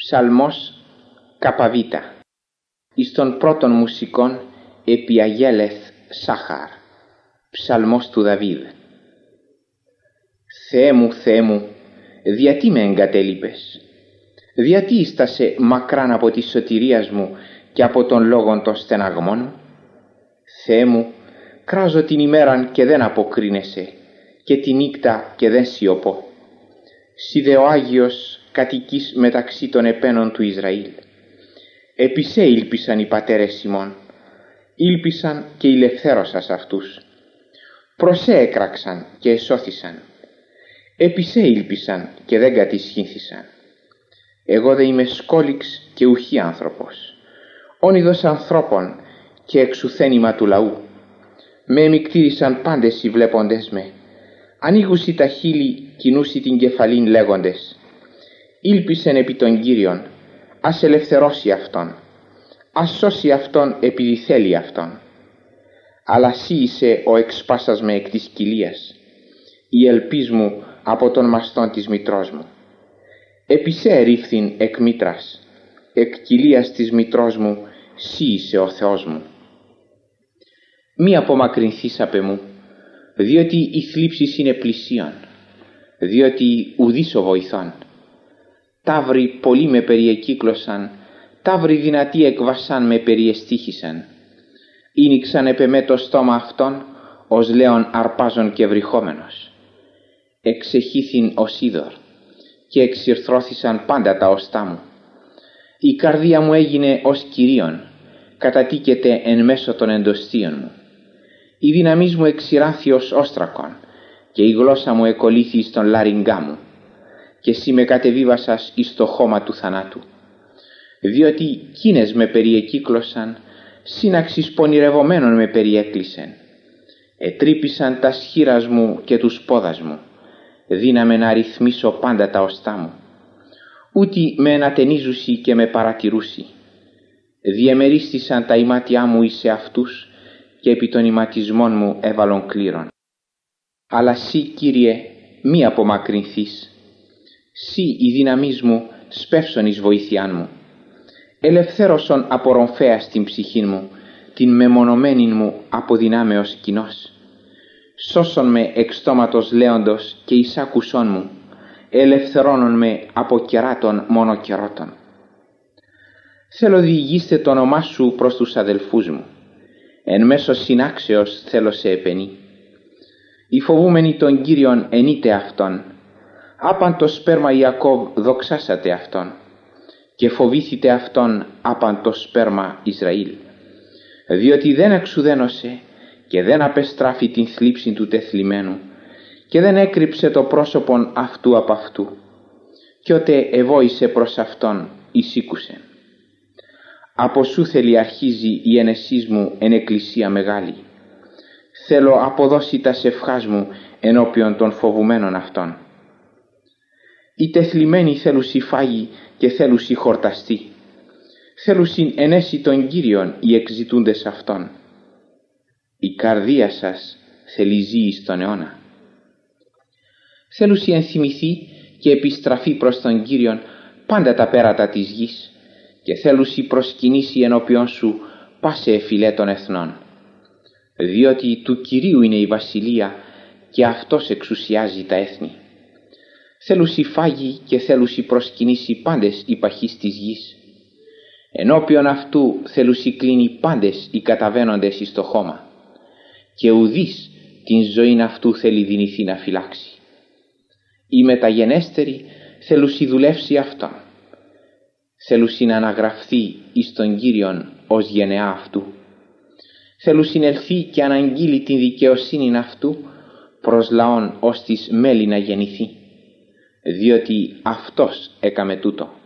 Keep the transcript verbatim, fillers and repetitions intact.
Ψαλμός Καπαβήτα. Εις των πρώτων μουσικών επί Αγέλεθ Σάχαρ. Ψαλμός του Δαβίδ. Θεέ μου, Θεέ μου, διατί με εγκατέλειπες? Διατί ίστασε μακράν από τη σωτηρίας μου και από τον λόγον των στεναγμών μου? Θεέ μου, κράζω την ημέραν και δεν αποκρίνεσαι, και τη νύκτα και δεν σιωπώ. Συ δε ο Άγιος κατοικείς μεταξύ των επένων του Ισραήλ. Επί σε ήλπισαν οι πατέρες ημών, ήλπισαν και ηλευθέρωσας αυτούς. Προς σε έκραξαν και εσώθησαν. Επί σε ήλπισαν και δεν κατησχύνθησαν. Εγώ δε είμαι σκόλιξ και ουχή άνθρωπος, όνειδος ανθρώπων και εξουθένημα του λαού. Με εμικτήρισαν πάντες οι βλέποντες με, ανοίγουσι τα χείλη, κινούσι την κεφαλήν λέγοντες. Ήλπισεν επί τον Κύριον, ας ελευθερώσει αυτόν, ας σώσει αυτόν επειδή θέλει αυτόν. Αλλά σύ είσαι ο εξπάσας με εκ της κοιλίας, η ελπίς μου από τον μαστόν της μητρός μου. Επί σε ερήφθην εκ μήτρας, εκ κοιλίας της μητρός μου, σύ είσαι ο Θεός μου. Μη απομακρυνθείς απ' εμού, διότι η θλίψης είναι πλησίον, διότι ουδήσω βοηθών. Ταύροι πολλοί με περιεκύκλωσαν, ταύροι δυνατοί εκβασάν με περιεστήχησαν. Ήνιξαν επ' εμέ το στόμα αυτών, ως λέον αρπάζων και βρυχόμενος. Εξεχήθην ως είδωρ, και εξυρθρώθησαν πάντα τα οστά μου. Η καρδία μου έγινε ως Κυρίων, κατατίκεται εν μέσω των εντοστίων μου. Η δύναμής μου εξηράθη ως όστρακον, και η γλώσσα μου εκολύθη στον λάριγκά μου. Και εσύ με κατεβίβασας εις το χώμα του θανάτου. Διότι κίνες με περιεκύκλωσαν, σύναξης πονηρευομένων με περιέκλεισεν. Ετρύπησαν τα σχήρας μου και τους πόδας μου, δύναμε να ρυθμίσω πάντα τα οστά μου. Ούτι με ενατενίζουσι και με παρατηρούσι. Διεμερίστησαν τα ημάτια μου εις αυτούς, και επί των ηματισμών μου έβαλον κλήρων. Αλλά σύ, Κύριε, μη απομακρυνθείς. Σύ η δύναμής μου σπεύσον εις βοήθειάν μου. Ελευθέρωσον από ρομφαία στην ψυχήν μου, την μεμονωμένην μου από δυνάμεως κοινός. Σώσον με εξ στόματος λέοντος και εις άκουσόν μου, ελευθερώνον με από κεράτων μονοκερότων. Θέλω διηγήστε το όνομά σου προς τους αδελφούς μου, εν μέσω συνάξεως θέλω σε επενεί. Οι φοβούμενοι τον Κύριον ενείτε αυτόν, άπαν το σπέρμα Ιακώβ δοξάσατε αυτόν, και φοβήθητε αυτόν άπαν το σπέρμα Ισραήλ. Διότι δεν εξουδένωσε και δεν απεστράφει την θλίψη του τεθλιμμένου, και δεν έκρυψε το πρόσωπον αυτού απ' αυτού, κι ότε εβόησε προς αυτόν εισήκουσε. Από σου θέλει αρχίζει η ένεσής μου εν εκκλησία μεγάλη. Θέλω αποδώσει τα σευχάς μου ενώπιον των φοβουμένων αυτών. Οι τεθλιμμένοι θέλουσι φάγει και θέλουσι χορταστεί. Θέλουσιν ενέσει τον Κύριον οι εξητούντες αυτών. Η καρδία σας θέλει ζει στον αιώνα. Θέλουσι ενθυμηθεί και επιστραφεί προς τον Κύριον πάντα τα πέρατα της γης, και θέλουσι προσκυνήσει ενώπιον σου πάσε εφηλέ των εθνών. Διότι του Κυρίου είναι η βασιλεία και αυτός εξουσιάζει τα έθνη. Θέλουσι φάγει και θέλουσι προσκυνήσει πάντες οι παχείς της γης. Ενώπιον αυτού θέλουσι κλείνει πάντες οι καταβαίνοντες εις το χώμα. Και ουδείς την ζωήν αυτού θέλει δυνηθεί να φυλάξει. Οι μεταγενέστεροι θέλουσι δουλεύσει αυτόν. Θέλουσι να αναγραφθεί εις τον Κύριον ως γενεά αυτού. Θέλουσιν ελθεί και αναγγείλει την δικαιοσύνην αυτού προς λαόν ως της μέλη να γεννηθεί, διότι αυτός έκαμε τούτο.